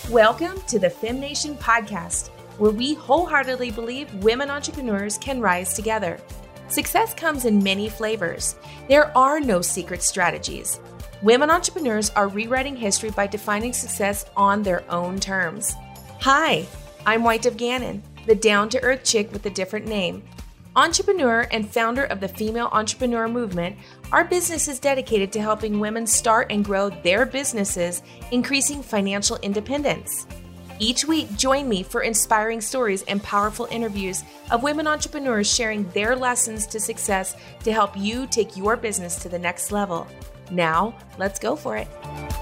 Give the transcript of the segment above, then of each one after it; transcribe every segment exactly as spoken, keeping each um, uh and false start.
Welcome to the FemNation podcast, where we wholeheartedly believe women entrepreneurs can rise together. Success comes in many flavors. There are no secret strategies. Women entrepreneurs are rewriting history by defining success on their own terms. Hi, I'm White of Gannon, the down-to-earth chick with a different name. Entrepreneur and founder of the Female Entrepreneur Movement, our business is dedicated to helping women start and grow their businesses, increasing financial independence. Each week, join me for inspiring stories and powerful interviews of women entrepreneurs sharing their lessons to success to help you take your business to the next level. Now, let's go for it.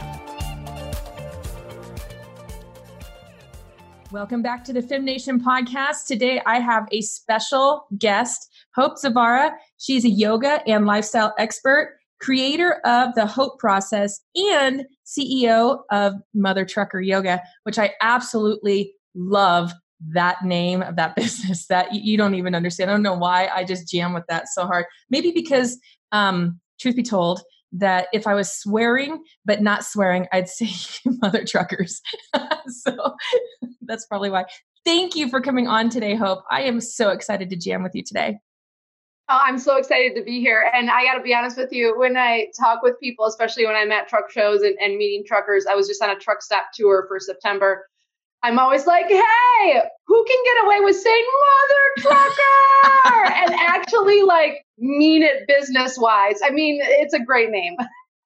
Welcome back to the FemNation podcast. Today, I have a special guest, Hope Zavara. She's a yoga and lifestyle expert, creator of the Hope Process, and C E O of Mother Trucker Yoga, which I absolutely love that name of that business that you don't even understand. I don't know why I just jam with that so hard. Maybe because, um, truth be told, that if I was swearing, but not swearing, I'd say mother truckers. So that's probably why. Thank you for coming on today, Hope. I am so excited to jam with you today. Oh, I'm so excited to be here. And I got to be honest with you, when I talk with people, especially when I'm at truck shows and, and meeting truckers, I was just on a truck stop tour for September. I'm always like, hey, who can get away with saying mother trucker and actually like mean it business wise? I mean, it's a great name.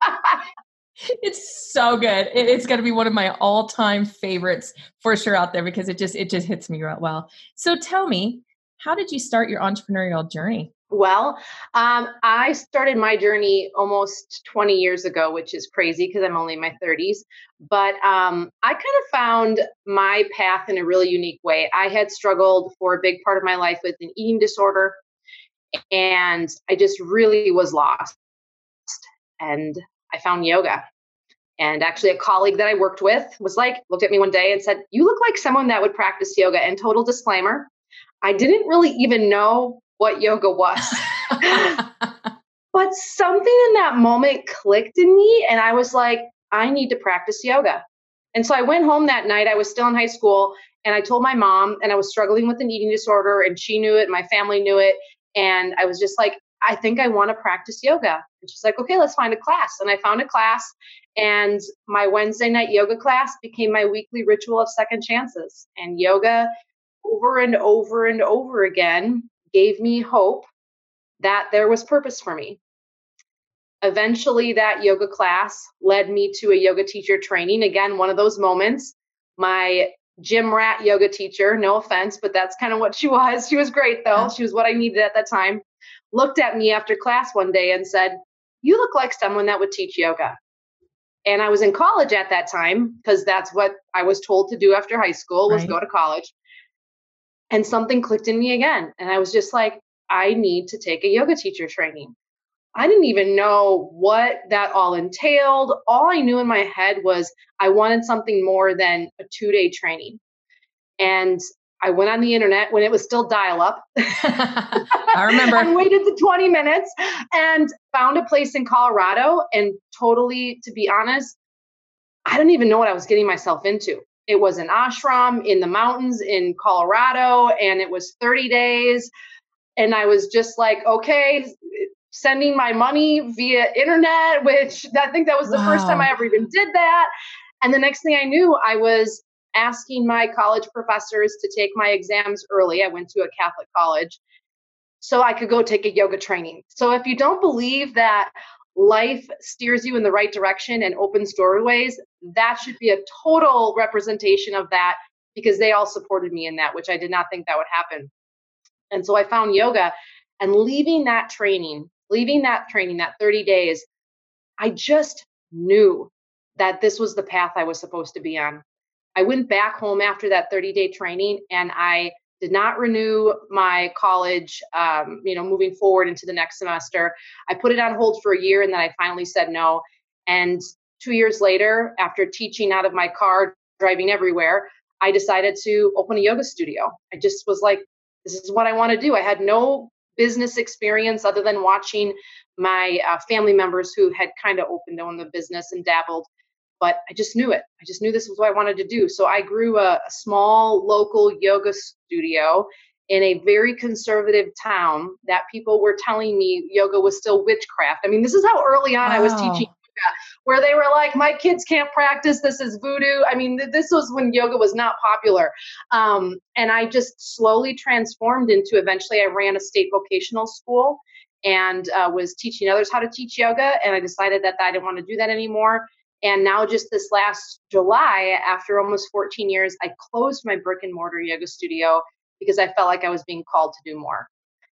It's so good. It, it's going to be one of my all-time favorites for sure out there because it just it just hits me real well. So tell me, how did you start your entrepreneurial journey? Well, um, I started my journey almost twenty years ago, which is crazy because I'm only in my thirties. But um, I kind of found my path in a really unique way. I had struggled for a big part of my life with an eating disorder, and I just really was lost. And I found yoga. And actually, a colleague that I worked with was like, looked at me one day and said, "You look like someone that would practice yoga." And total disclaimer, I didn't really even know what yoga was. But something in that moment clicked in me, and I was like, I need to practice yoga. And so I went home that night. I was still in high school, and I told my mom, and I was struggling with an eating disorder, and she knew it, my family knew it. And I was just like, I think I want to practice yoga. And she's like, okay, let's find a class. And I found a class, and my Wednesday night yoga class became my weekly ritual of second chances. And yoga over and over and over again gave me hope that there was purpose for me. Eventually, that yoga class led me to a yoga teacher training. Again, one of those moments. My gym rat yoga teacher, no offense, but that's kind of what she was. She was great, though. She was what I needed at that time. Looked at me after class one day and said, "You look like someone that would teach yoga." And I was in college at that time because that's what I was told to do after high school was right. Go to college. And something clicked in me again. And I was just like, I need to take a yoga teacher training. I didn't even know what that all entailed. All I knew in my head was I wanted something more than a two-day training. And I went on the internet when it was still dial-up. I remember. I waited the twenty minutes and found a place in Colorado. And totally, to be honest, I didn't even know what I was getting myself into. It was an ashram in the mountains in Colorado, and it was thirty days. And I was just like, okay, sending my money via internet, which I think that was the wow. first time I ever even did that. And the next thing I knew, I was asking my college professors to take my exams early. I went to a Catholic college so I could go take a yoga training. So if you don't believe that life steers you in the right direction and opens doorways, that should be a total representation of that because they all supported me in that, which I did not think that would happen. And so I found yoga, and leaving that training, leaving that training, that thirty days, I just knew that this was the path I was supposed to be on. I went back home after that thirty-day training, and I did not renew my college, um, you know, moving forward into the next semester. I put it on hold for a year, and then I finally said no. And two years later, after teaching out of my car, driving everywhere, I decided to open a yoga studio. I just was like, this is what I want to do. I had no business experience other than watching my uh, family members who had kind of opened their own business and dabbled. but I just knew it. I just knew this was what I wanted to do. So I grew a, a small local yoga studio in a very conservative town that people were telling me yoga was still witchcraft. I mean, this is how early on wow. I was teaching yoga, where they were like, my kids can't practice. This is voodoo. I mean, th- this was when yoga was not popular. Um, and I just slowly transformed into, eventually I ran a state vocational school and uh, was teaching others how to teach yoga. And I decided that I didn't want to do that anymore. And now just this last July, after almost fourteen years, I closed my brick and mortar yoga studio because I felt like I was being called to do more.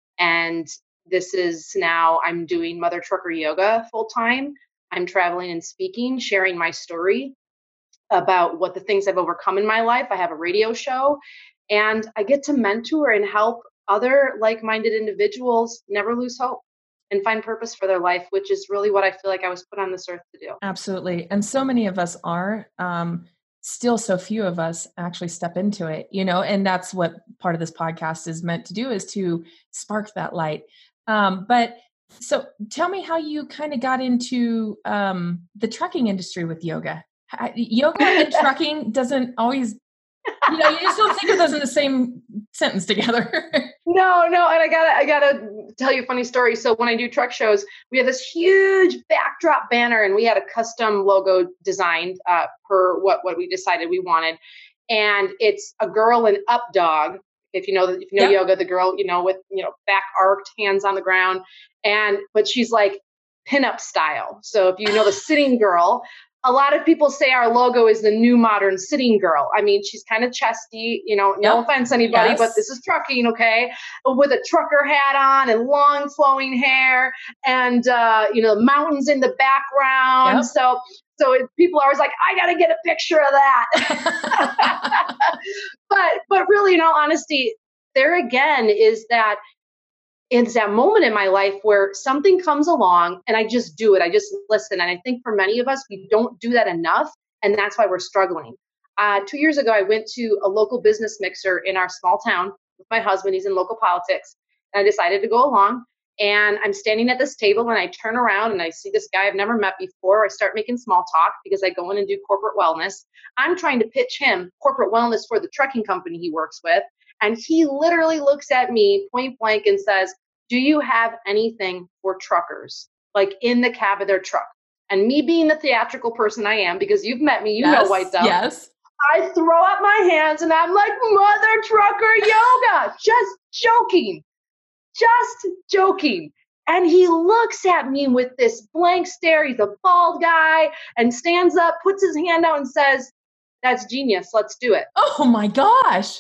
And this is now, I'm doing Mother Trucker Yoga full time. I'm traveling and speaking, sharing my story about what the things I've overcome in my life. I have a radio show and I get to mentor and help other like-minded individuals never lose hope and find purpose for their life, which is really what I feel like I was put on this earth to do. Absolutely. And so many of us are, um, still so few of us actually step into it, you know, and that's what part of this podcast is meant to do, is to spark that light. Um, but so tell me how you kind of got into um, the trucking industry with yoga. Yoga and trucking doesn't always, you know, you just don't think of those in the same sentence together. No, no. And I gotta, I gotta tell you a funny story. So when I do truck shows, we have this huge backdrop banner and we had a custom logo designed uh, per what, what we decided we wanted. And it's a girl in up dog. If you know, if you know yep. yoga, the girl, you know, with, you know, back arched, hands on the ground. And, but she's like pinup style. So if you know the sitting girl, a lot of people say our logo is the new modern sitting girl. I mean, she's kind of chesty, you know, no yep. offense anybody, yes. but this is trucking, okay? With a trucker hat on and long flowing hair and, uh, you know, mountains in the background. Yep. So, so it, people are always like, I got to get a picture of that. but, but really, in all honesty, there again is that, it's that moment in my life where something comes along and I just do it. I just listen. And I think for many of us, we don't do that enough. And that's why we're struggling. Uh, two years ago, I went to a local business mixer in our small town with my husband. He's in local politics. And I decided to go along. And I'm standing at this table and I turn around and I see this guy I've never met before. I start making small talk because I go in and do corporate wellness. I'm trying to pitch him corporate wellness for the trucking company he works with. And he literally looks at me point blank and says, do you have anything for truckers, like in the cab of their truck? And me being the theatrical person I am, because you've met me, you yes, know White Dove. Yes. I throw up my hands and I'm like, Mother Trucker Yoga, just joking, just joking. And he looks at me with this blank stare. He's a bald guy and stands up, puts his hand out and says, that's genius. Let's do it. Oh my gosh.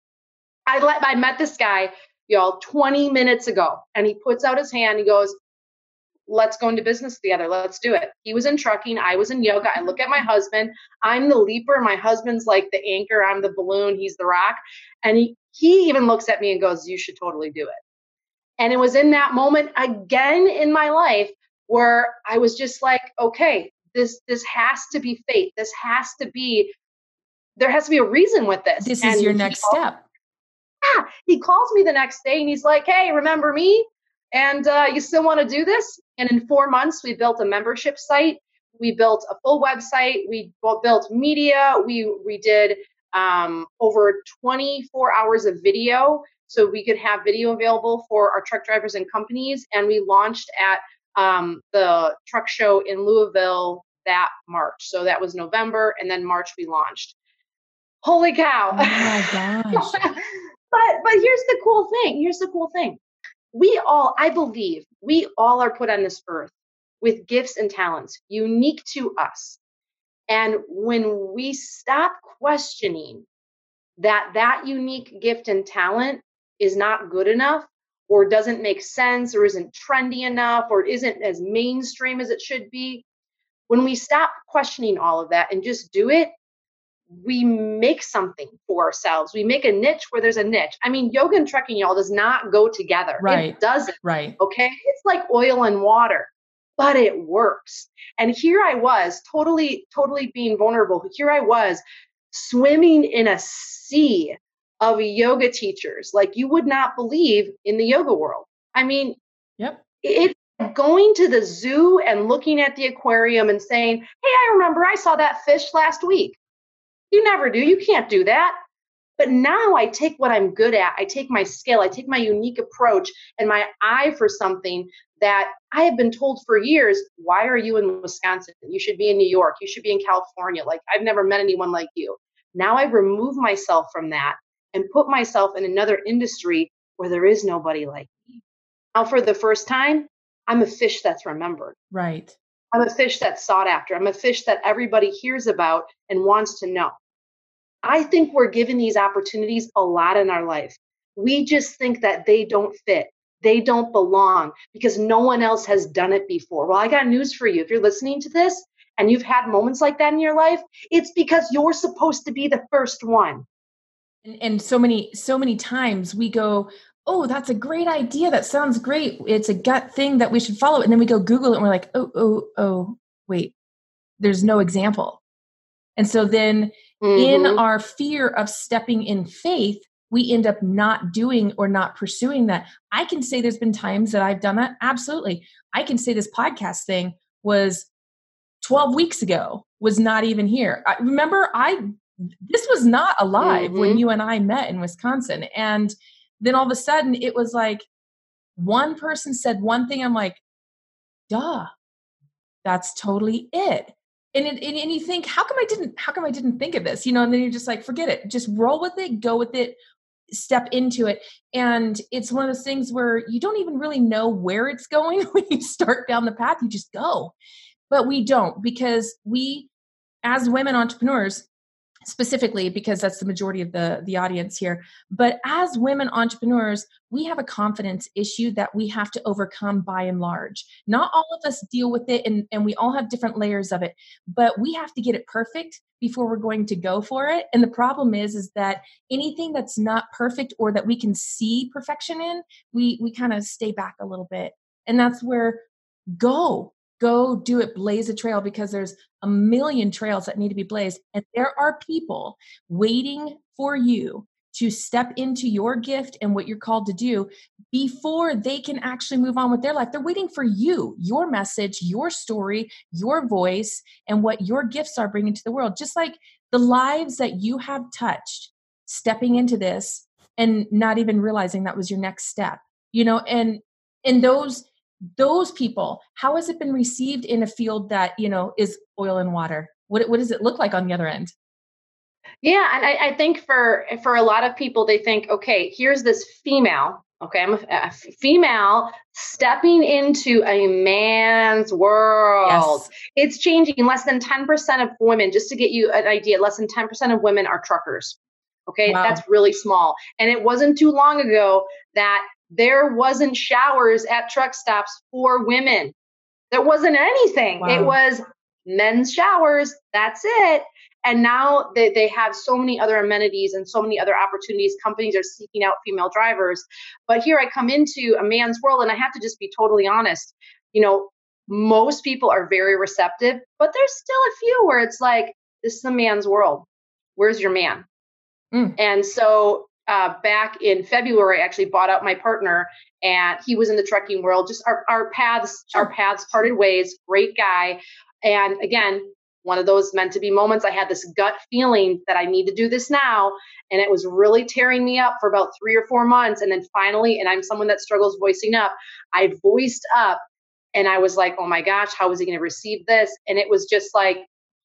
I let, I met this guy, y'all, twenty minutes ago. And he puts out his hand. He goes, let's go into business together. Let's do it. He was in trucking. I was in yoga. I look at my husband. I'm the leaper. My husband's like the anchor. I'm the balloon. He's the rock. And he, he even looks at me and goes, you should totally do it. And it was in that moment again in my life where I was just like, okay, this, this has to be fate. This has to be, there has to be a reason with this. This and is your next he, step. Yeah. He calls me the next day and he's like, hey, remember me? And uh, you still want to do this? And in four months, we built a membership site. We built a full website. We built media. We we did um, over twenty-four hours of video, so we could have video available for our truck drivers and companies. And we launched at um, the truck show in Louisville that March. So that was November, and then March we launched. Holy cow! Oh my gosh! but but here's the cool thing. Here's the cool thing. We all, I believe, we all are put on this earth with gifts and talents unique to us. And when we stop questioning that that unique gift and talent is not good enough or doesn't make sense or isn't trendy enough or isn't as mainstream as it should be, when we stop questioning all of that and just do it, we make something for ourselves. We make a niche where there's a niche. I mean, yoga and trucking, y'all, does not go together. Right. It doesn't. Right. Okay. It's like oil and water, but it works. And here I was totally, totally being vulnerable. Here I was swimming in a sea of yoga teachers like you would not believe in the yoga world. I mean, yep. It, going to the zoo and looking at the aquarium and saying, hey, I remember I saw that fish last week. You never do. You can't do that. But now I take what I'm good at. I take my skill. I take my unique approach and my eye for something that I have been told for years, why are you in Wisconsin? You should be in New York. You should be in California. Like, I've never met anyone like you. Now I remove myself from that and put myself in another industry where there is nobody like me. Now, for the first time, I'm a fish that's remembered. Right. I'm a fish that's sought after. I'm a fish that everybody hears about and wants to know. I think we're given these opportunities a lot in our life. We just think that they don't fit. They don't belong because no one else has done it before. Well, I got news for you. If you're listening to this and you've had moments like that in your life, it's because you're supposed to be the first one. And, and so many, so many times we go, oh, that's a great idea. That sounds great. It's a gut thing that we should follow. And then we go Google it and we're like, oh, oh, oh, wait, there's no example. And so then mm-hmm. in our fear of stepping in faith, we end up not doing or not pursuing that. I can say there's been times that I've done that. Absolutely. I can say this podcast thing was twelve weeks ago, was not even here. I remember I, this was not alive mm-hmm. when you and I met in Wisconsin. And then all of a sudden it was like one person said one thing. I'm like, duh, that's totally it. And, it, and and you think, how come I didn't, how come I didn't think of this? You know, and then you're just like, forget it, just roll with it, go with it, step into it. And it's one of those things where you don't even really know where it's going when you start down the path, you just go. But we don't, because we, as women entrepreneurs, specifically, because that's the majority of the, the audience here. But as women entrepreneurs, we have a confidence issue that we have to overcome by and large. Not all of us deal with it, and, and we all have different layers of it, but we have to get it perfect before we're going to go for it. And the problem is, is that anything that's not perfect or that we can see perfection in, we, we kind of stay back a little bit. And that's where go. Go do it, blaze a trail, because there's a million trails that need to be blazed. And there are people waiting for you to step into your gift and what you're called to do before they can actually move on with their life. They're waiting for you, your message, your story, your voice, and what your gifts are bringing to the world. Just like the lives that you have touched, stepping into this and not even realizing that was your next step, you know, and, and those Those people, how has it been received in a field that, you know, is oil and water? What, what does it look like on the other end? Yeah. And I, I think for, for a lot of people, they think, okay, here's this female. Okay. I'm a, a female stepping into a man's world. Yes. It's changing. Less than ten percent of women, just to get you an idea, less than ten percent of women are truckers. Okay. Wow. That's really small. And it wasn't too long ago that there wasn't showers at truck stops for women. There wasn't anything. Wow. It was men's showers. That's it. And now they, they have so many other amenities and so many other opportunities. Companies are seeking out female drivers. But here I come into a man's world, and I have to just be totally honest. You know, most people are very receptive, but there's still a few where it's like, this is a man's world. Where's your man? Mm. And so Uh, back in February, I actually bought out my partner, and he was in the trucking world. Just our, our paths, sure. our paths parted ways. Great guy. And again, one of those meant to be moments. I had this gut feeling that I need to do this now. And it was really tearing me up for about three or four months. And then finally, and I'm someone that struggles voicing up, I voiced up, and I was like, oh my gosh, how is he going to receive this? And it was just like,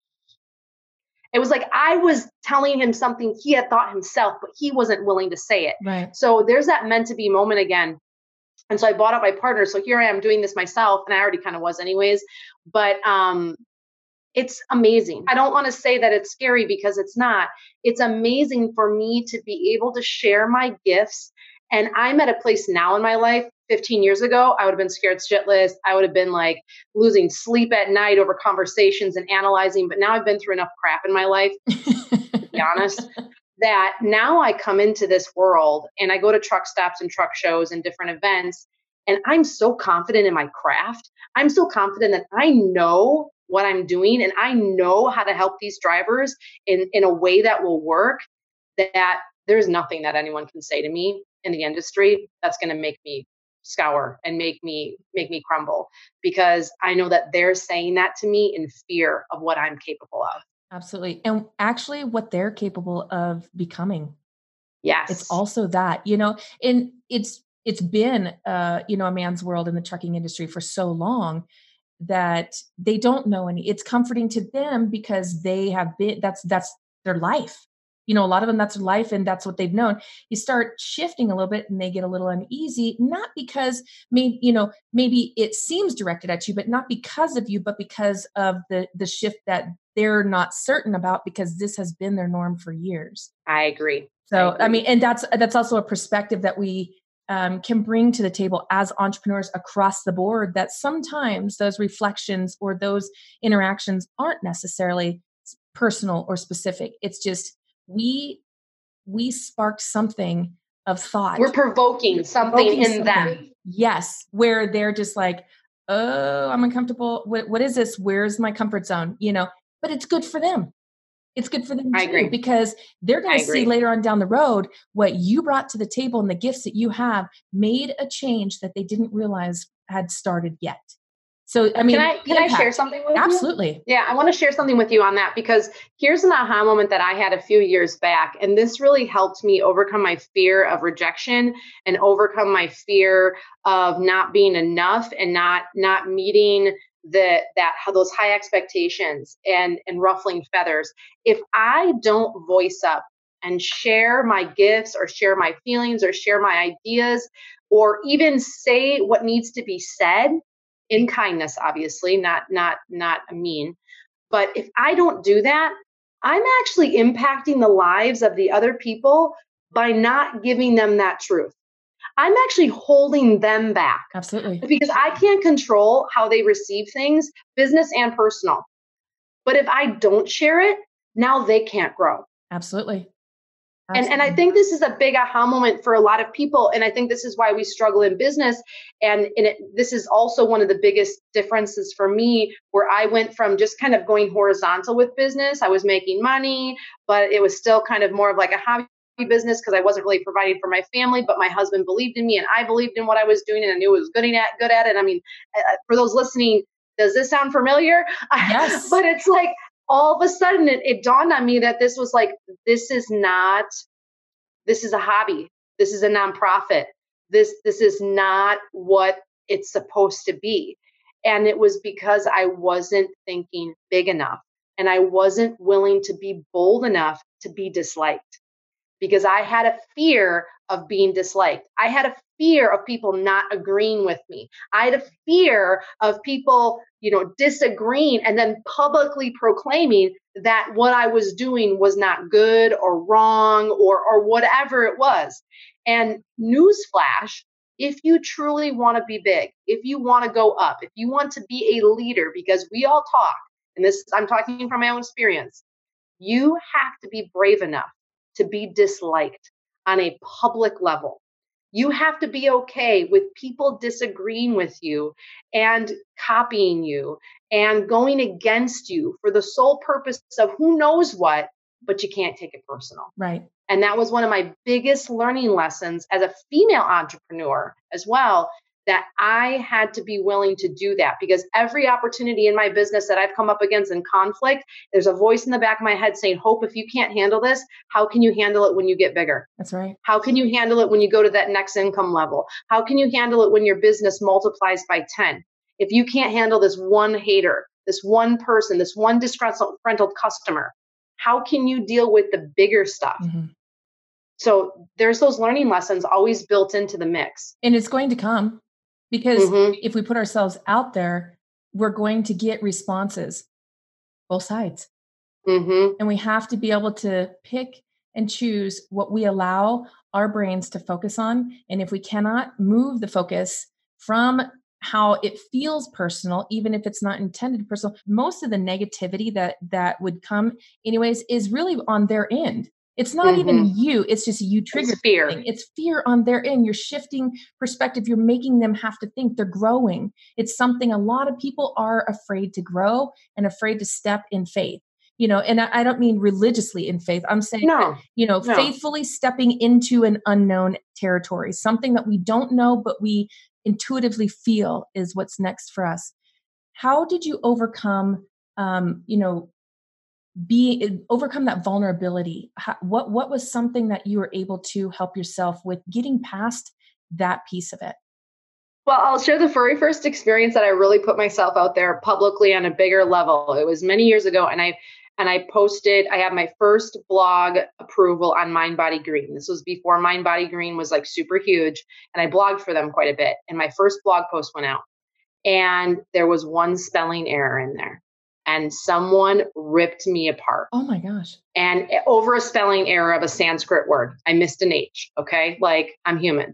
It was like I was telling him something he had thought himself, but he wasn't willing to say it. Right. So there's that meant to be moment again. And so I bought out my partner. So here I am doing this myself, and I already kind of was anyways. But um, it's amazing. I don't want to say that it's scary, because it's not. It's amazing for me to be able to share my gifts. And I'm at a place now in my life. fifteen years ago, I would have been scared shitless. I would have been like losing sleep at night over conversations and analyzing. But now I've been through enough crap in my life, to be honest, that now I come into this world and I go to truck stops and truck shows and different events. And I'm so confident in my craft. I'm so confident that I know what I'm doing, and I know how to help these drivers in, in a way that will work, that there's nothing that anyone can say to me in the industry that's going to make me scour and make me make me crumble, because I know that they're saying that to me in fear of what I'm capable of. Absolutely. And actually what they're capable of becoming. It's Yes. also that, you know, and it's it's been uh, you know, a man's world in the trucking industry for so long that they don't know any. It's comforting to them because they have been that's that's their life. You know, a lot of them that's their life and that's what they've known. You start shifting a little bit and they get a little uneasy, not because maybe, you know, maybe it seems directed at you, but not because of you, but because of the the shift that they're not certain about because this has been their norm for years. I agree. I So, I agree. mean, and that's that's also a perspective that we um, can bring to the table as entrepreneurs across the board. That sometimes those reflections or those interactions aren't necessarily s- personal or specific. It's just we we sparked something of thought, We're provoking something provoking in something. them. Yes, where they're just like, oh, I'm uncomfortable. What what is this? Where's my comfort zone? You know, but it's good for them. It's good for them I too, agree. because they're going I to see agree. later on down the road what you brought to the table and the gifts that you have made a change that they didn't realize had started yet. So, I Can mean, I the can I share impact. something with you? Absolutely. Yeah, I want to share something with you on that, because here's an aha moment that I had a few years back, and this really helped me overcome my fear of rejection and overcome my fear of not being enough and not not meeting the that how those high expectations and and ruffling feathers. If I don't voice up and share my gifts or share my feelings or share my ideas or even say what needs to be said in kindness, obviously, not not not mean, but if I don't do that, I'm actually impacting the lives of the other people by not giving them that truth. I'm actually holding them back Absolutely. because I can't control how they receive things, business and personal. But if I don't share it, now they can't grow. Absolutely. And, and I Absolutely. think this is a big aha moment for a lot of people. And I think this is why we struggle in business. And, and it, this is also one of the biggest differences for me, where I went from just kind of going horizontal with business. I was making money, but it was still kind of more of like a hobby business because I wasn't really providing for my family, but my husband believed in me and I believed in what I was doing and I knew I was good at, good at it. I mean, uh, for those listening, does this sound familiar? Yes. But it's like, all of a sudden it, it dawned on me that this was like, this is not, this is a hobby. This is a nonprofit. This, this is not what it's supposed to be. And it was because I wasn't thinking big enough and I wasn't willing to be bold enough to be disliked, because I had a fear of being disliked. I had a fear of people not agreeing with me. I had a fear of people, you know, disagreeing and then publicly proclaiming that what I was doing was not good or wrong or or whatever it was. And newsflash, if you truly want to be big, if you want to go up, if you want to be a leader, because we all talk, and this I'm talking from my own experience, you have to be brave enough to be disliked on a public level. You have to be okay with people disagreeing with you and copying you and going against you for the sole purpose of who knows what, but you can't take it personal. Right. And that was one of my biggest learning lessons as a female entrepreneur as well, that I had to be willing to do that, because every opportunity in my business that I've come up against in conflict, there's a voice in the back of my head saying, Hope, if you can't handle this, how can you handle it when you get bigger? That's right. How can you handle it when you go to that next income level? How can you handle it when your business multiplies by ten? If you can't handle this one hater, this one person, this one disgruntled customer, how can you deal with the bigger stuff? Mm-hmm. So there's those learning lessons always built into the mix. And it's going to come, because Mm-hmm. if we put ourselves out there, we're going to get responses, both sides. Mm-hmm. And we have to be able to pick and choose what we allow our brains to focus on. And if we cannot move the focus from how it feels personal, even if it's not intended personal, most of the negativity that that would come anyways is really on their end. It's not Mm-hmm. even you. It's just you triggered It's fear. something. It's fear on their end. You're shifting perspective. You're making them have to think they're growing. It's something a lot of people are afraid to grow and afraid to step in faith. You know, and I, I don't mean religiously in faith. I'm saying, No, that, you know, no. faithfully stepping into an unknown territory, something that we don't know, but we intuitively feel is what's next for us. How did you overcome, um, you know, be overcome that vulnerability? How, what what was something that you were able to help yourself with getting past that piece of it? Well, I'll share the very first experience that I really put myself out there publicly on a bigger level. It was many years ago, and I and I posted. I had my first blog approval on Mind Body Green. This was before Mind Body Green was like super huge, and I blogged for them quite a bit. And my first blog post went out, and there was one spelling error in there, and someone ripped me apart. Oh my gosh! And over a spelling error of a Sanskrit word, I missed an H. Okay, like I'm human.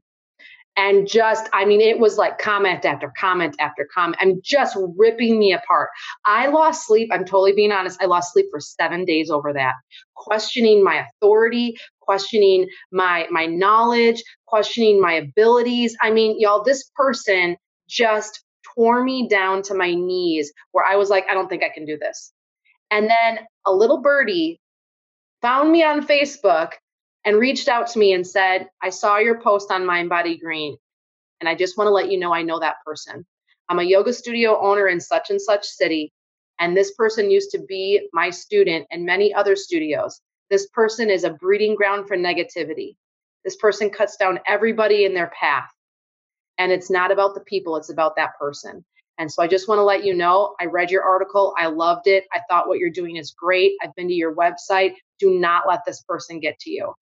And just, I mean, it was like comment after comment after comment. I'm just ripping me apart. I lost sleep. I'm totally being honest. I lost sleep for seven days over that, questioning my authority, questioning my, my knowledge, questioning my abilities. I mean, y'all, this person just tore me down to my knees where I was like, I don't think I can do this. And then a little birdie found me on Facebook and reached out to me and said, I saw your post on Mind Body Green, and I just want to let you know I know that person. I'm a yoga studio owner in such and such city, and this person used to be my student and many other studios. This person is a breeding ground for negativity. This person cuts down everybody in their path, and it's not about the people, it's about that person. And so I just want to let you know, I read your article. I loved it. I thought what you're doing is great. I've been to your website. Do not let this person get to you.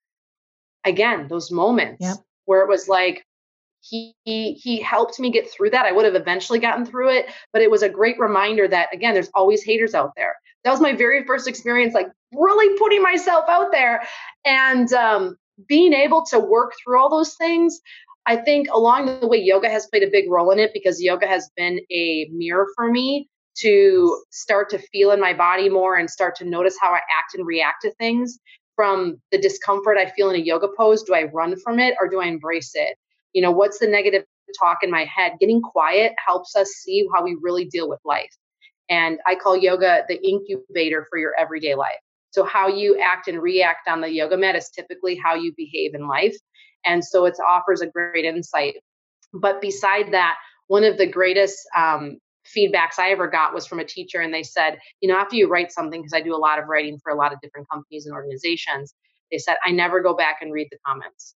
Again, those moments Yep. where it was like, he, he he helped me get through that. I would have eventually gotten through it, but it was a great reminder that, again, there's always haters out there. That was my very first experience, like really putting myself out there and um, being able to work through all those things. I think along the way, yoga has played a big role in it because yoga has been a mirror for me to start to feel in my body more and start to notice how I act and react to things. From the discomfort I feel in a yoga pose, do I run from it or do I embrace it? You know, what's the negative talk in my head? Getting quiet helps us see how we really deal with life. And I call yoga the incubator for your everyday life. So how you act and react on the yoga mat is typically how you behave in life. And so it offers a great insight. But beside that, one of the greatest um, feedbacks I ever got was from a teacher. And they said, you know, after you write something, because I do a lot of writing for a lot of different companies and organizations, they said, I never go back and read the comments.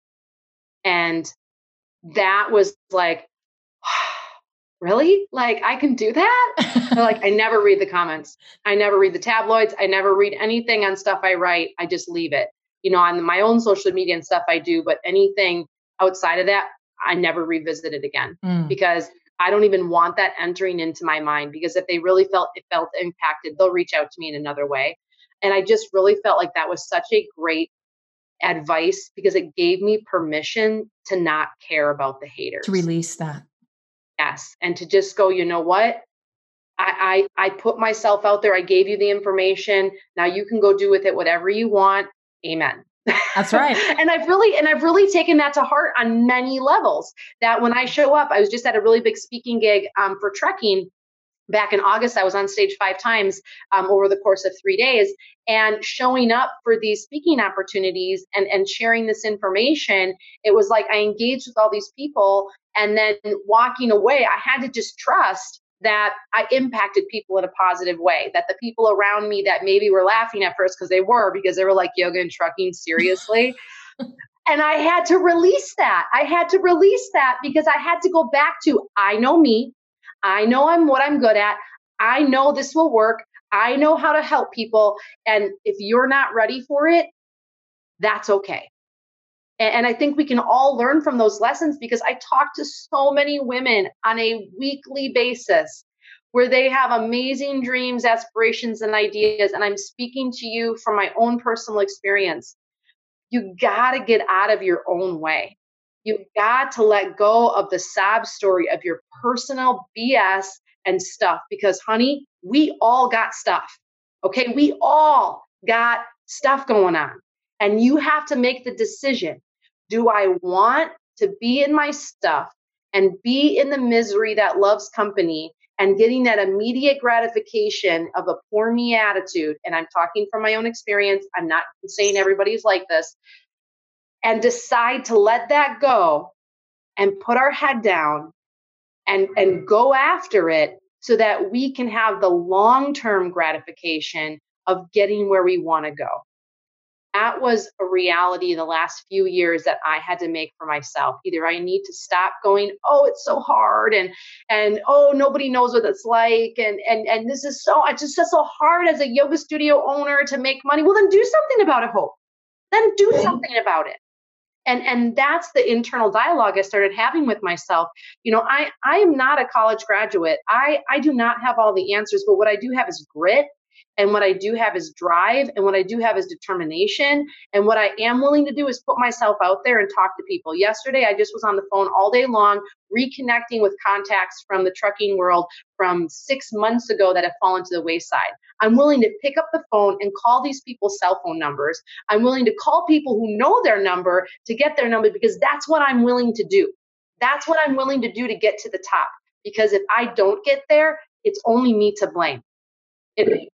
And that was like, really? Like, I can do that? They're like, I never read the comments. I never read the tabloids. I never read anything on stuff I write. I just leave it. You know, on my own social media and stuff I do, but anything outside of that, I never revisit it again mm. because I don't even want that entering into my mind, because if they really felt it felt impacted, they'll reach out to me in another way. And I just really felt like that was such a great advice because it gave me permission to not care about the haters. To release that. Yes. And to just go, you know what? I, I I put myself out there. I gave you the information. Now you can go do with it whatever you want. Amen. That's right. and I've really, and I've really taken that to heart on many levels, that when I show up, I was just at a really big speaking gig um, for trekking back in August. I was on stage five times um, over the course of three days and showing up for these speaking opportunities and, and sharing this information. It was like I engaged with all these people, and then walking away, I had to just trust that I impacted people in a positive way, that the people around me that maybe were laughing at first, because they were, because they were like, yoga and trucking, seriously. And I had to release that. I had to release that because I had to go back to, I know me. I know I'm what I'm good at. I know this will work. I know how to help people. And if you're not ready for it, that's okay. And I think we can all learn from those lessons, because I talk to so many women on a weekly basis where they have amazing dreams, aspirations, and ideas. And I'm speaking to you from my own personal experience. You got to get out of your own way. You got to let go of the sob story of your personal B S and stuff, because honey, we all got stuff. Okay. We all got stuff going on, and you have to make the decision. Do I want to be in my stuff and be in the misery that loves company and getting that immediate gratification of a poor me attitude? And I'm talking from my own experience. I'm not saying everybody's like this. And decide to let that go and put our head down and, and go after it so that we can have the long-term gratification of getting where we want to go. That was a reality the last few years that I had to make for myself. Either I need to stop going, oh, it's so hard, and and oh, nobody knows what it's like, and and and this is so, it's just so hard as a yoga studio owner to make money. Well, then do something about it, Hope. Then do something about it. And and that's the internal dialogue I started having with myself. You know, I I am not a college graduate. I I do not have all the answers, but what I do have is grit. And what I do have is drive, and what I do have is determination. And what I am willing to do is put myself out there and talk to people. Yesterday, I just was on the phone all day long, reconnecting with contacts from the trucking world from six months ago that have fallen to the wayside. I'm willing to pick up the phone and call these people's cell phone numbers. I'm willing to call people who know their number to get their number, because that's what I'm willing to do. That's what I'm willing to do to get to the top. Because if I don't get there, it's only me to blame. It,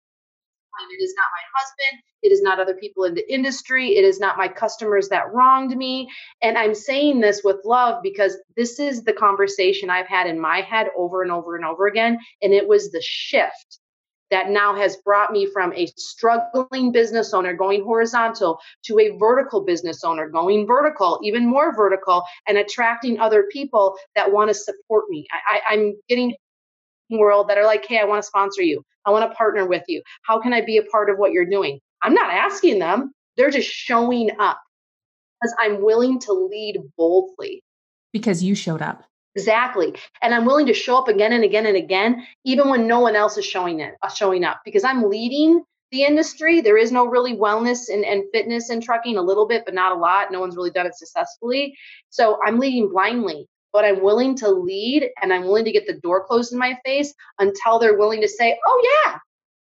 It is not my husband. It is not other people in the industry. It is not my customers that wronged me. And I'm saying this with love because this is the conversation I've had in my head over and over and over again. And it was the shift that now has brought me from a struggling business owner going horizontal to a vertical business owner going vertical, even more vertical, and attracting other people that want to support me. I, I, I'm getting world that are like, hey, I want to sponsor you. I want to partner with you. How can I be a part of what you're doing? I'm not asking them. They're just showing up because I'm willing to lead boldly. Because you showed up. Exactly. And I'm willing to show up again and again and again, even when no one else is showing it, uh, showing up, because I'm leading the industry. There is no really wellness and, and fitness in trucking, a little bit, but not a lot. No one's really done it successfully. So I'm leading blindly. But I'm willing to lead, and I'm willing to get the door closed in my face until they're willing to say, oh yeah,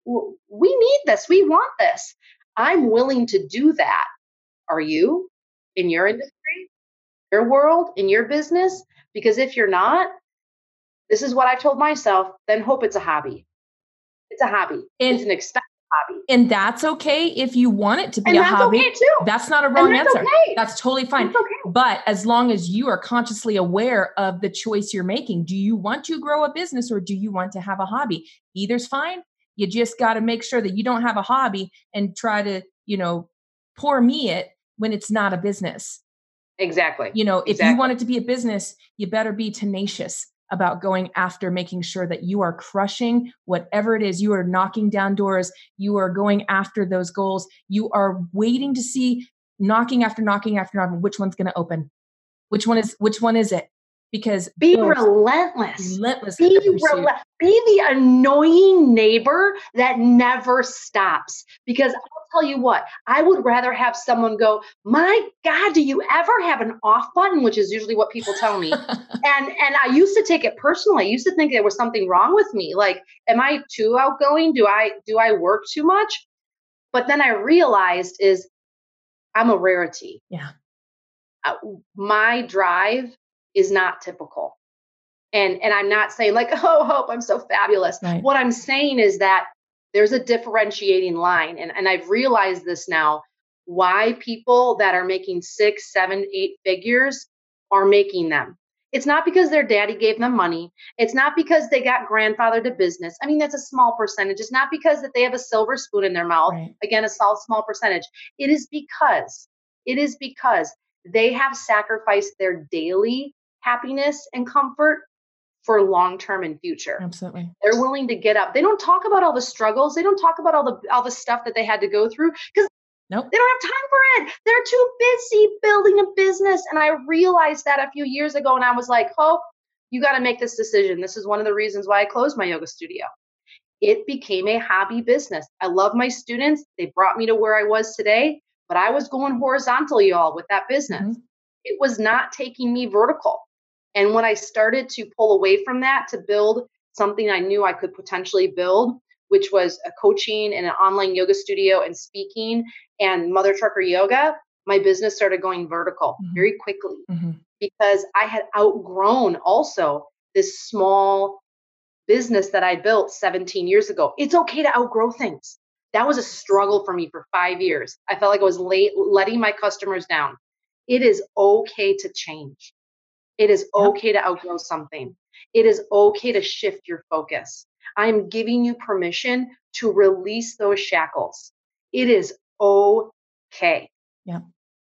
we need this. We want this. I'm willing to do that. Are you in your industry, your world, in your business? Because if you're not, this is what I told myself, then Hope it's a hobby. It's a hobby. And it's an expensive hobby. And that's okay if you want it to be and a that's hobby. Okay too. That's not a wrong that's answer. Okay. That's totally fine. That's okay. But as long as you are consciously aware of the choice you're making, do you want to grow a business or do you want to have a hobby? Either's fine. You just got to make sure that you don't have a hobby and try to, you know, pour me it when it's not a business. Exactly. You know, if exactly. you want it to be a business, you better be tenacious about going after making sure that you are crushing whatever it is. You are knocking down doors. You are going after those goals. You are waiting to see, knocking after knocking after knocking, which one's going to open? Which one is, which one is it? Because be relentless. Relentless. Be, rel- be the annoying neighbor that never stops. Because I'll tell you what, I would rather have someone go, my God, do you ever have an off button? Which is usually what people tell me. and and I used to take it personally. I used to think there was something wrong with me. Like, am I too outgoing? Do I do I work too much? But then I realized is I'm a rarity. Yeah. Uh, my drive is not typical. And and I'm not saying like, oh, Hope, I'm so fabulous. Right. What I'm saying is that there's a differentiating line. And, and I've realized this now, why people that are making six, seven, eight figures are making them. It's not because their daddy gave them money. It's not because they got grandfathered to business. I mean, that's a small percentage. It's not because that they have a silver spoon in their mouth. Right. Again, a small, small percentage. It is because, it is because they have sacrificed their daily happiness and comfort for long-term and future. Absolutely. They're willing to get up. They don't talk about all the struggles. They don't talk about all the all the stuff that they had to go through because nope. they don't have time for it. They're too busy building a business. And I realized that a few years ago, and I was like, Hope, you got to make this decision. This is one of the reasons why I closed my yoga studio. It became a hobby business. I love my students. They brought me to where I was today, but I was going horizontal, y'all, with that business. Mm-hmm. It was not taking me vertical. And when I started to pull away from that to build something I knew I could potentially build, which was a coaching and an online yoga studio and speaking and Mother Trucker Yoga, my business started going vertical mm-hmm. very quickly mm-hmm. because I had outgrown also this small business that I built seventeen years ago. It's okay to outgrow things. That was a struggle for me for five years. I felt like I was late, letting my customers down. It is okay to change. It is okay yep. to outgrow something. It is okay to shift your focus. I'm giving you permission to release those shackles. It is okay. Yeah.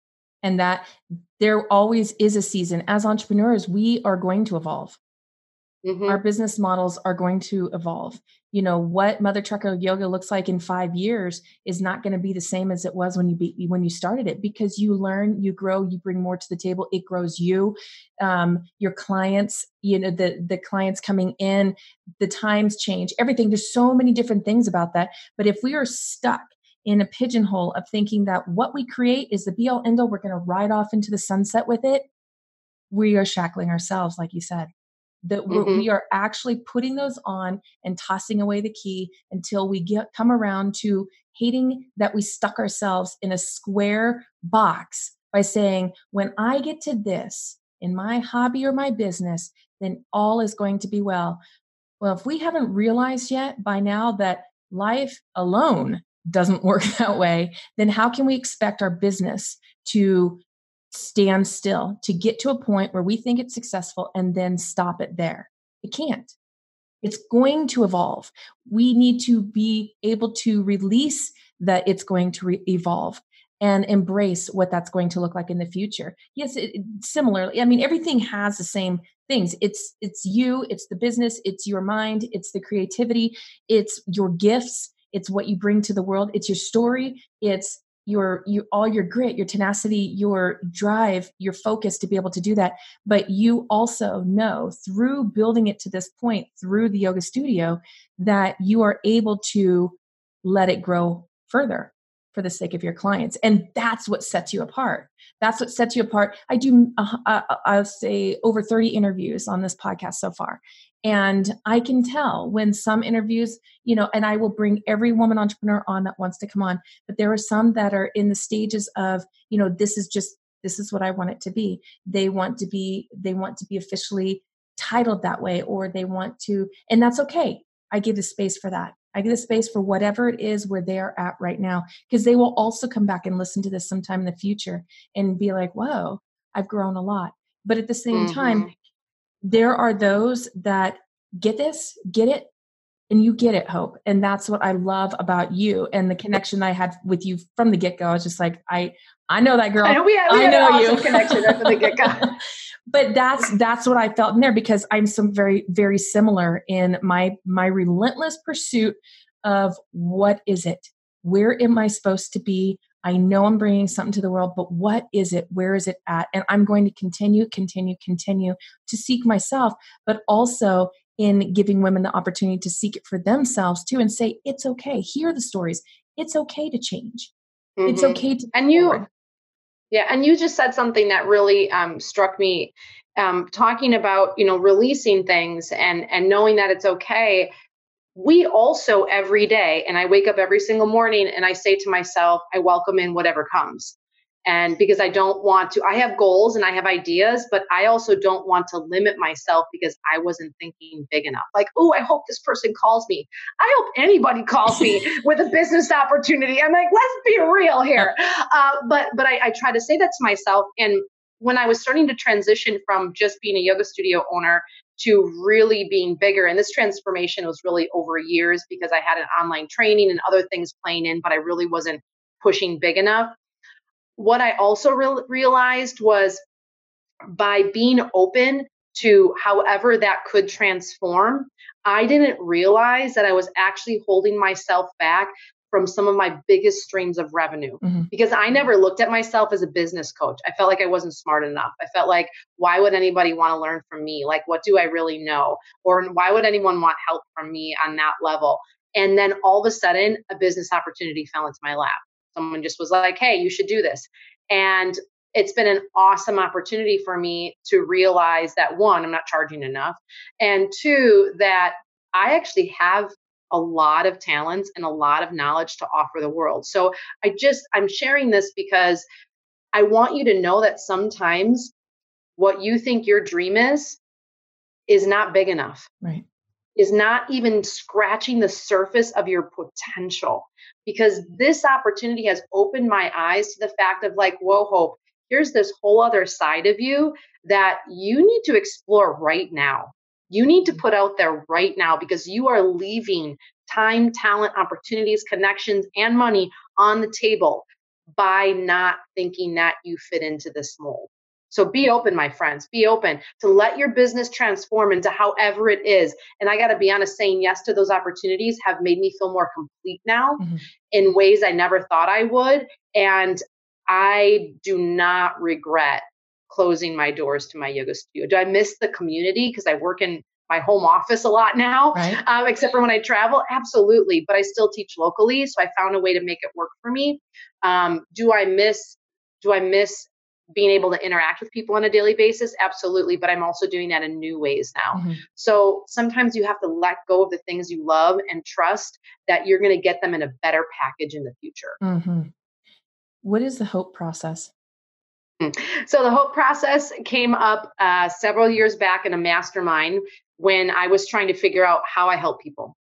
And that there always is a season. As entrepreneurs, we are going to evolve. Mm-hmm. Our business models are going to evolve. You know, what Mother Trucker Yoga looks like in five years is not going to be the same as it was when you be, when you started it, because you learn, you grow, you bring more to the table. It grows you, um, your clients, you know, the, the clients coming in, the times change, everything. There's so many different things about that. But if we are stuck in a pigeonhole of thinking that what we create is the be all end all, we're going to ride off into the sunset with it, we are shackling ourselves, like you said. That we're, Mm-hmm. we are actually putting those on and tossing away the key until we get come around to hating that we stuck ourselves in a square box by saying, when I get to this in my hobby or my business, then all is going to be well. Well, if we haven't realized yet by now that life alone doesn't work that way, then how can we expect our business to stand still, to get to a point where we think it's successful and then stop it there? It can't. It's going to evolve. We need to be able to release that it's going to re- evolve and embrace what that's going to look like in the future. Yes, it, it, similarly, I mean, everything has the same things. It's it's you, it's the business, it's your mind, it's the creativity, it's your gifts, it's what you bring to the world, it's your story, it's your you all your grit, your tenacity, your drive, your focus to be able to do that. But you also know through building it to this point through the yoga studio that you are able to let it grow further for the sake of your clients. And that's what sets you apart. That's what sets you apart. I do, uh, uh, I'll say over thirty interviews on this podcast so far. And I can tell when some interviews, you know, and I will bring every woman entrepreneur on that wants to come on, but there are some that are in the stages of, you know, this is just, this is what I want it to be. They want to be, they want to be officially titled that way, or they want to, and that's okay. I give the space for that. I give the space for whatever it is where they are at right now, because they will also come back and listen to this sometime in the future and be like, whoa, I've grown a lot. But at the same Mm-hmm. time, there are those that get this, get it, and you get it, Hope. And that's what I love about you and the connection I had with you from the get-go. I was just like, I, I know that girl. I know we had, we I had know an you. awesome connection right from the get-go. But that's that's what I felt in there, because I'm some very, very similar in my my relentless pursuit of what is it? Where am I supposed to be? I know I'm bringing something to the world, but what is it? Where is it at? And I'm going to continue, continue, continue to seek myself, but also in giving women the opportunity to seek it for themselves too, and say, it's okay. Hear the stories. It's okay to change. Mm-hmm. It's okay to and you, forward. Yeah. And you just said something that really um, struck me, um, talking about, you know, releasing things and, and knowing that it's okay. We also every day, and I wake up every single morning and I say to myself, I welcome in whatever comes. And because I don't want to, I have goals and I have ideas, but I also don't want to limit myself because I wasn't thinking big enough. Like, oh, I hope this person calls me. I hope anybody calls me with a business opportunity. I'm like, let's be real here. Uh, but but I, I try to say that to myself. And when I was starting to transition from just being a yoga studio owner to really being bigger, and this transformation was really over years because I had an online training and other things playing in, but I really wasn't pushing big enough. What I also re- realized was by being open to however that could transform, I didn't realize that I was actually holding myself back from some of my biggest streams of revenue, mm-hmm. because I never looked at myself as a business coach. I felt like I wasn't smart enough. I felt like, why would anybody want to learn from me? Like, what do I really know? Or why would anyone want help from me on that level? And then all of a sudden, a business opportunity fell into my lap. Someone just was like, hey, you should do this. And it's been an awesome opportunity for me to realize that, one, I'm not charging enough. And two, that I actually have a lot of talents and a lot of knowledge to offer the world. So I just, I'm sharing this because I want you to know that sometimes what you think your dream is, is not big enough. Right. Is not even scratching the surface of your potential, because this opportunity has opened my eyes to the fact of like, whoa, Hope, here's this whole other side of you that you need to explore right now. you need to put out there right now, because you are leaving time, talent, opportunities, connections, and money on the table by not thinking that you fit into this mold. So be open, my friends, be open to let your business transform into however it is. And I got to be honest, saying yes to those opportunities have made me feel more complete now mm-hmm. in ways I never thought I would. And I do not regret closing my doors to my yoga studio. Do I miss the community because I work in my home office a lot now, right. um, except for when I travel? Absolutely. But I still teach locally. So I found a way to make it work for me. Um, do I miss, do I miss being able to interact with people on a daily basis? Absolutely. But I'm also doing that in new ways now. Mm-hmm. So sometimes you have to let go of the things you love and trust that you're going to get them in a better package in the future. Mm-hmm. What is the HOPE process? So the HOPE process came up uh, several years back in a mastermind when I was trying to figure out how I help people.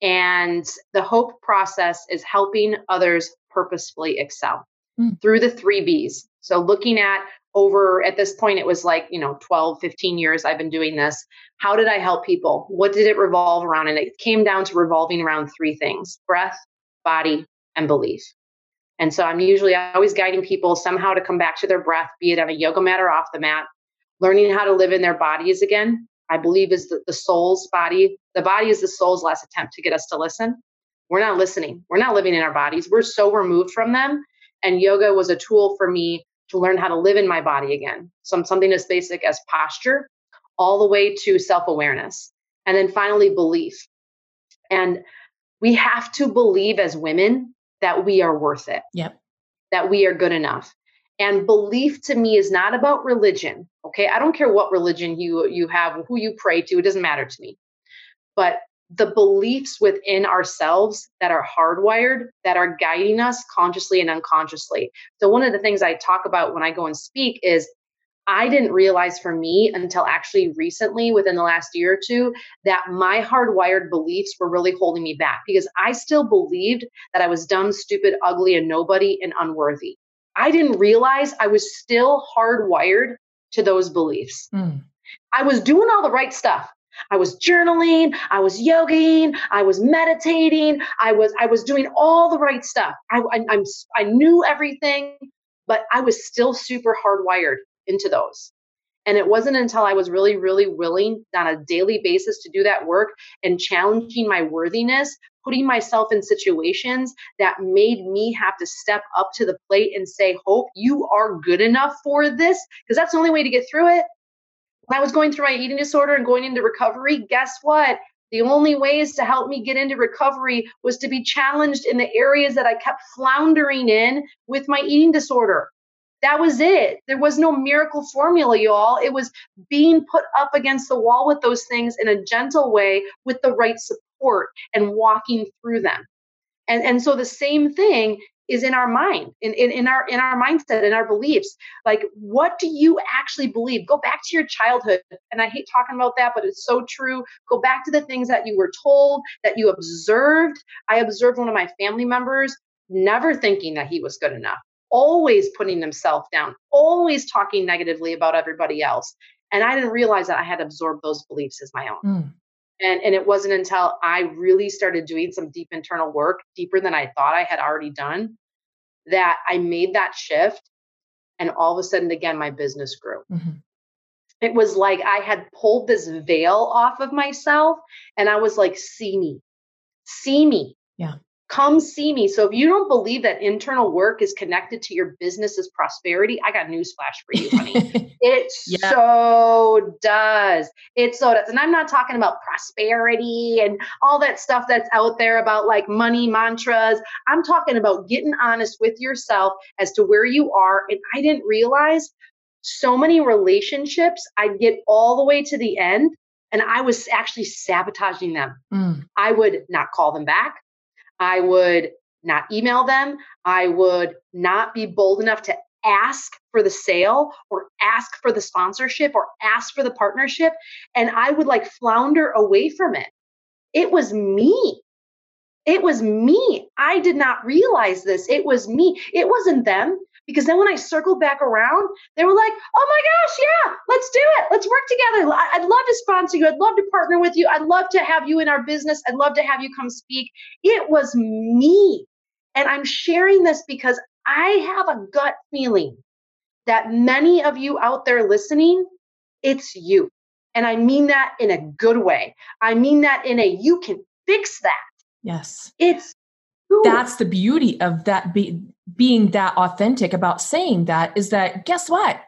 And the HOPE process is helping others purposefully excel mm. through the three B's. So looking at over at this point, it was like, you know, twelve, fifteen years I've been doing this. How did I help people? What did it revolve around? And it came down to revolving around three things: breath, body, and belief. And so I'm usually always guiding people somehow to come back to their breath, be it on a yoga mat or off the mat, learning how to live in their bodies again. I believe is the, the soul's body. The body is the soul's last attempt to get us to listen. We're not listening. We're not living in our bodies. We're so removed from them. And yoga was a tool for me to learn how to live in my body again. So something as basic as posture, all the way to self-awareness. And then finally, belief. And we have to believe as women that we are worth it. Yep. That we are good enough. And belief to me is not about religion. Okay. I don't care what religion you, you have, who you pray to. It doesn't matter to me. But the beliefs within ourselves that are hardwired, that are guiding us consciously and unconsciously. So one of the things I talk about when I go and speak is I didn't realize for me until actually recently, within the last year or two, that my hardwired beliefs were really holding me back, because I still believed that I was dumb, stupid, ugly, and nobody and unworthy. I didn't realize I was still hardwired to those beliefs. Mm. I was doing all the right stuff. I was journaling, I was yogaing, I was meditating, I was I was doing all the right stuff. I, I, I'm I knew everything, but I was still super hardwired into those. And it wasn't until I was really, really willing on a daily basis to do that work and challenging my worthiness, putting myself in situations that made me have to step up to the plate and say, Hope, you are good enough for this, because that's the only way to get through it. When I was going through my eating disorder and going into recovery, guess what? The only ways to help me get into recovery was to be challenged in the areas that I kept floundering in with my eating disorder. That was it. There was no miracle formula, y'all. It was being put up against the wall with those things in a gentle way with the right support and walking through them. And, and so the same thing is in our mind, in, in, in our in our mindset, in our beliefs. Like, what do you actually believe? Go back to your childhood. And I hate talking about that, but it's so true. Go back to the things that you were told, that you observed. I observed one of my family members never thinking that he was good enough, always putting himself down, always talking negatively about everybody else. And I didn't realize that I had absorbed those beliefs as my own. Mm. And, and it wasn't until I really started doing some deep internal work, deeper than I thought I had already done, that I made that shift. And all of a sudden, again, my business grew. Mm-hmm. It was like I had pulled this veil off of myself, and I was like, see me, see me. Yeah. Come see me. So if you don't believe that internal work is connected to your business's prosperity, I got newsflash for you, honey. It yeah. so does. It so does. And I'm not talking about prosperity and all that stuff that's out there about like money mantras. I'm talking about getting honest with yourself as to where you are. And I didn't realize so many relationships, I'd get all the way to the end and I was actually sabotaging them. Mm. I would not call them back. I would not email them. I would not be bold enough to ask for the sale or ask for the sponsorship or ask for the partnership. And I would like flounder away from it. It was me. It was me. I did not realize this. It was me. It wasn't them, Because then when I circled back around, they were like, oh my gosh, yeah, let's do it. Let's work together. I- I'd love to sponsor you. I'd love to partner with you. I'd love to have you in our business. I'd love to have you come speak. It was me. And I'm sharing this because I have a gut feeling that many of you out there listening, it's you. And I mean that in a good way. I mean that in a, you can fix that. Yes. It's you. That's the beauty of that be, being that authentic about saying that, is that, guess what?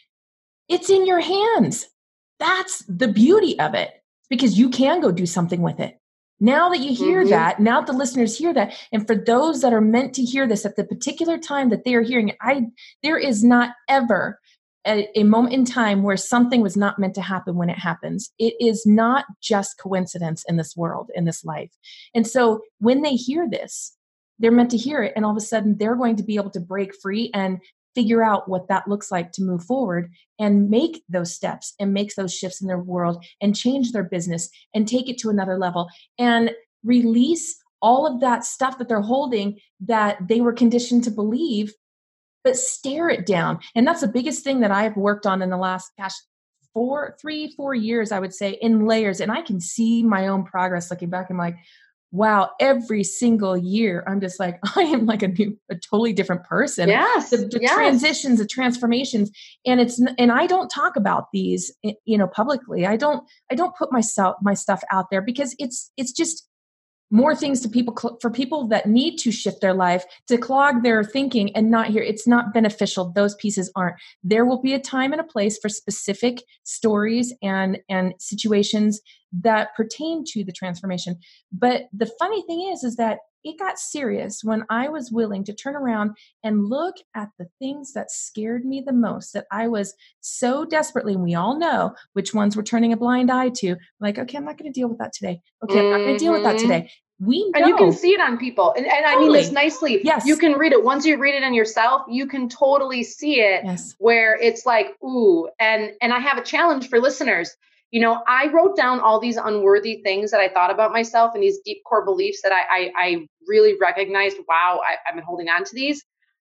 It's in your hands. That's the beauty of it, because you can go do something with it. Now that you hear mm-hmm. that, now the listeners hear that, and for those that are meant to hear this at the particular time that they are hearing it, I, there is not ever a, a moment in time where something was not meant to happen when it happens. It is not just coincidence in this world, in this life. And so when they hear this, they're meant to hear it, and all of a sudden they're going to be able to break free and figure out what that looks like to move forward and make those steps and make those shifts in their world and change their business and take it to another level and release all of that stuff that they're holding that they were conditioned to believe, but stare it down. And that's the biggest thing that I've worked on in the last, gosh, four, three, four years, I would say, in layers. And I can see my own progress looking back. I'm like, wow, every single year, I'm just like, I am like a new, a totally different person. Yes. The, the yes. transitions, the transformations. And it's, and I don't talk about these, you know, publicly. I don't, I don't put myself, my stuff out there because it's, it's just more things to people, for people that need to shift their life, to clog their thinking and not hear. It's not beneficial. Those pieces aren't. There will be a time and a place for specific stories and, and situations that pertain to the transformation. But the funny thing is, is that it got serious when I was willing to turn around and look at the things that scared me the most, that I was so desperately, and we all know which ones we're turning a blind eye to. Like, okay, I'm not going to deal with that today. Okay, mm-hmm. I'm not going to deal with that today. We know. And you can see it on people. And, and I totally. mean this nicely. Yes. You can read it. Once you read it in yourself, you can totally see it yes. where it's like, ooh, and, and I have a challenge for listeners. You know, I wrote down all these unworthy things that I thought about myself and these deep core beliefs that I, I, I really recognized, wow, I, I've been holding on to these.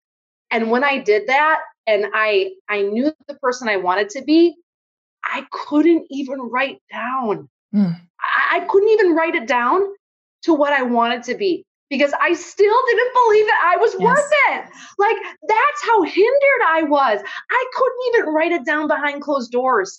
And when I did that and I, I knew the person I wanted to be, I couldn't even write down. Mm. I, I couldn't even write it down to what I wanted to be because I still didn't believe that I was yes. worth it. Like, that's how hindered I was. I couldn't even write it down behind closed doors.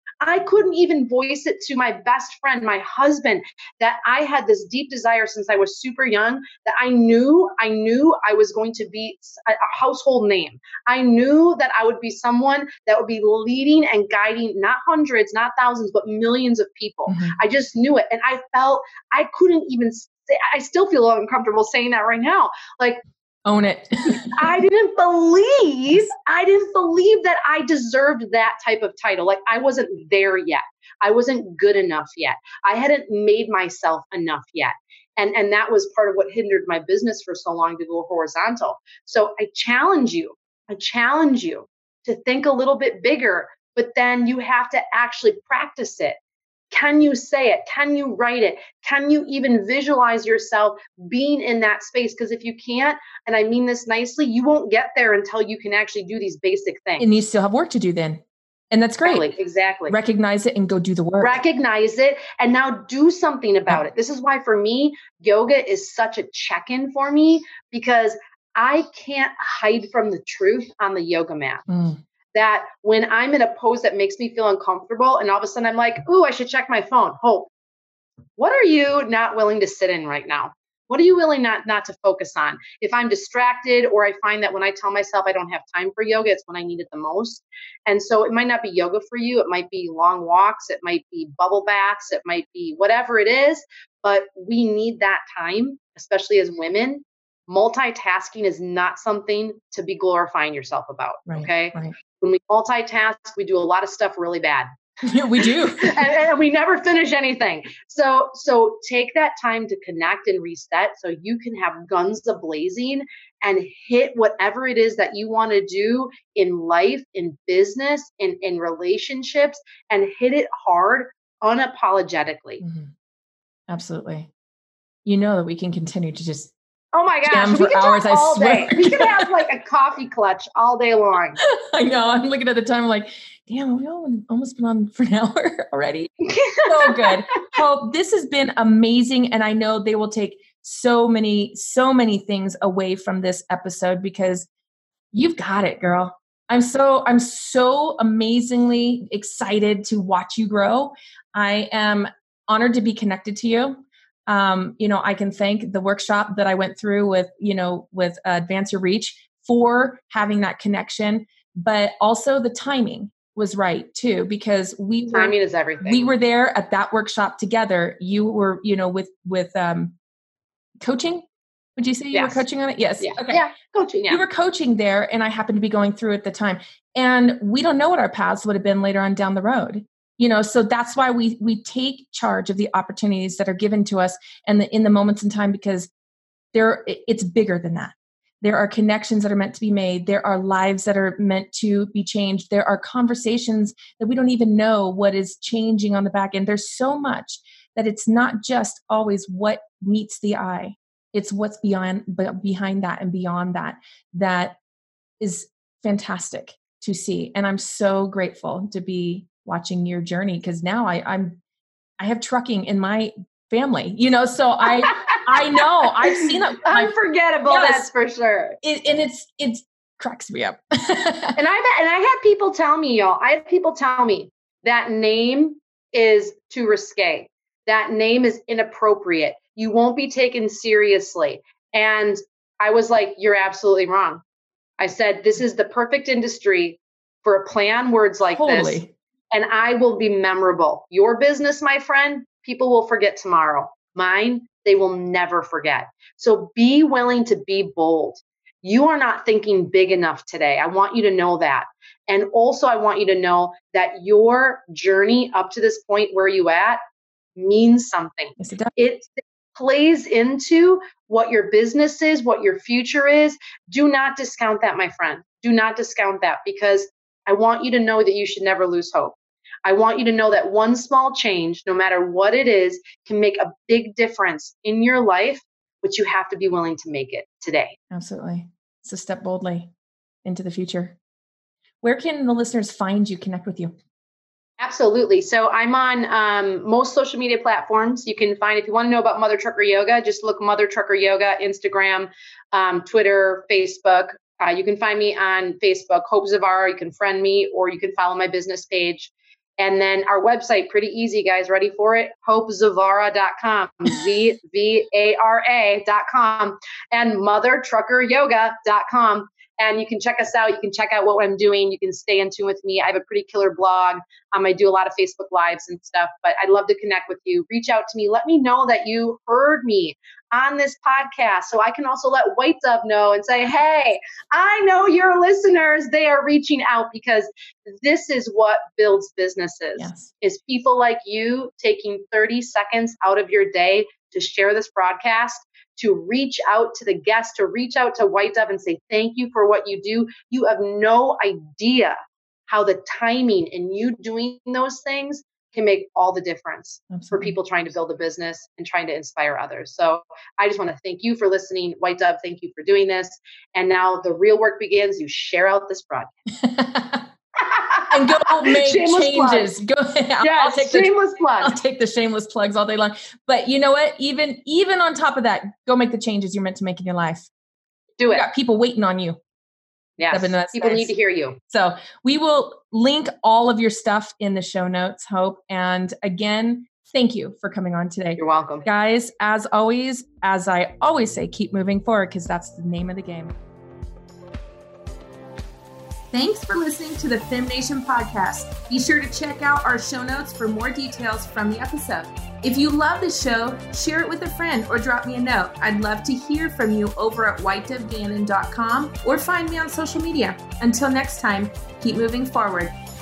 I couldn't even voice it to my best friend, my husband, that I had this deep desire since I was super young, that I knew, I knew I was going to be a, a household name. I knew that I would be someone that would be leading and guiding not hundreds, not thousands, but millions of people. Mm-hmm. I just knew it. And I felt I couldn't even say, I still feel uncomfortable saying that right now. Like, own it. I didn't believe, I didn't believe that I deserved that type of title. Like, I wasn't there yet. I wasn't good enough yet. I hadn't made myself enough yet. And, and that was part of what hindered my business for so long to go horizontal. So I challenge you, I challenge you to think a little bit bigger, but then you have to actually practice it. Can you say it? Can you write it? Can you even visualize yourself being in that space? Because if you can't, and I mean this nicely, you won't get there until you can actually do these basic things. And you still have work to do then. And that's great. Exactly. exactly. Recognize it and go do the work. Recognize it and now do something about yeah. it. This is why for me, yoga is such a check-in for me because I can't hide from the truth on the yoga mat. Mm. That when I'm in a pose that makes me feel uncomfortable and all of a sudden I'm like, ooh, I should check my phone. Hope, what are you not willing to sit in right now? What are you willing not, not to focus on? If I'm distracted or I find that when I tell myself I don't have time for yoga, it's when I need it the most. And so it might not be yoga for you. It might be long walks. It might be bubble baths. It might be whatever it is, but we need that time, especially as women. Multitasking is not something to be glorifying yourself about. Right, okay. Right. When we multitask, we do a lot of stuff really bad. Yeah, we do. and, and we never finish anything. So, so take that time to connect and reset so you can have guns a-blazing and hit whatever it is that you want to do in life, in business, in, in relationships, and hit it hard, unapologetically. Mm-hmm. Absolutely. You know that we can continue to just Oh my gosh, we for could hours, talk all I swear. day. We could have like a coffee clutch all day long. I know. I'm looking at the time. I'm like, damn, we almost been on for an hour already. So good. Hope, this has been amazing. And I know they will take so many, so many things away from this episode because you've got it, girl. I'm so, I'm so amazingly excited to watch you grow. I am honored to be connected to you. Um, you know, I can thank the workshop that I went through with, you know, with uh, Advance Your Reach for having that connection, but also the timing was right too, because we were, timing is everything. We were there at that workshop together. You were, you know, with, with, um, coaching. Would you say you yes. were coaching on it? Yes. Yeah. Okay. Yeah. Coaching. Yeah. You were coaching there and I happened to be going through at the time, and we don't know what our paths would have been later on down the road. You know, so that's why we we take charge of the opportunities that are given to us and the, in the moments in time, because there it's bigger than that. There are connections that are meant to be made. There are lives that are meant to be changed. There are conversations that we don't even know what is changing on the back end. There's so much that it's not just always what meets the eye. It's what's beyond behind that and beyond that that is fantastic to see. And I'm so grateful to be watching your journey, because now I, I'm, I have trucking in my family, you know, so I, I know I've seen it. Unforgettable. Yes, that's for sure. It, and it's, it cracks me up. and I've, and I had people tell me, y'all, I had people tell me that name is too risque. That name is inappropriate. You won't be taken seriously. And I was like, you're absolutely wrong. I said, this is the perfect industry for a play on words like totally. this. And I will be memorable. Your business, my friend, people will forget tomorrow. Mine, they will never forget. So be willing to be bold. You are not thinking big enough today. I want you to know that. And also, I want you to know that your journey up to this point where you at means something. Yes, it does. It plays into what your business is, what your future is. Do not discount that, my friend. Do not discount that, because I want you to know that you should never lose hope. I want you to know that one small change, no matter what it is, can make a big difference in your life, but you have to be willing to make it today. Absolutely. So step boldly into the future. Where can the listeners find you, connect with you? Absolutely. So I'm on um, most social media platforms. You can find, if you want to know about Mother Trucker Yoga, just look Mother Trucker Yoga, Instagram, um, Twitter, Facebook. Uh, you can find me on Facebook, Hope Zavara. You can friend me, or you can follow my business page. And then our website, pretty easy, guys. Ready for it? hope zavara dot com, Z V A R A dot com, and mother trucker yoga dot com. And you can check us out. You can check out what I'm doing. You can stay in tune with me. I have a pretty killer blog. Um, I do a lot of Facebook Lives and stuff, but I'd love to connect with you. Reach out to me. Let me know that you heard me on this podcast, so I can also let White Dove know and say, hey, I know your listeners. They are reaching out, because this is what builds businesses. Yes. Is people like you taking thirty seconds out of your day to share this broadcast, to reach out to the guest, to reach out to White Dove and say, thank you for what you do. You have no idea how the timing in you doing those things can make all the difference. Absolutely. For people trying to build a business and trying to inspire others. So I just want to thank you for listening. White Dove, thank you for doing this. And now the real work begins. You share out this broadcast. And go make shameless changes. Plug. Go ahead. Yes, I'll take shameless the, plug. I'll take the shameless plugs all day long. But you know what? Even even on top of that, go make the changes you're meant to make in your life. Do it. You got people waiting on you. Yes, people space. need to hear you. So we will link all of your stuff in the show notes, Hope. And again, thank you for coming on today. You're welcome. Guys, as always, as I always say, keep moving forward, because that's the name of the game. Thanks for listening to the Fem Nation podcast. Be sure to check out our show notes for more details from the episode. If you love the show, share it with a friend or drop me a note. I'd love to hear from you over at white dove gannon dot com or find me on social media. Until next time, keep moving forward.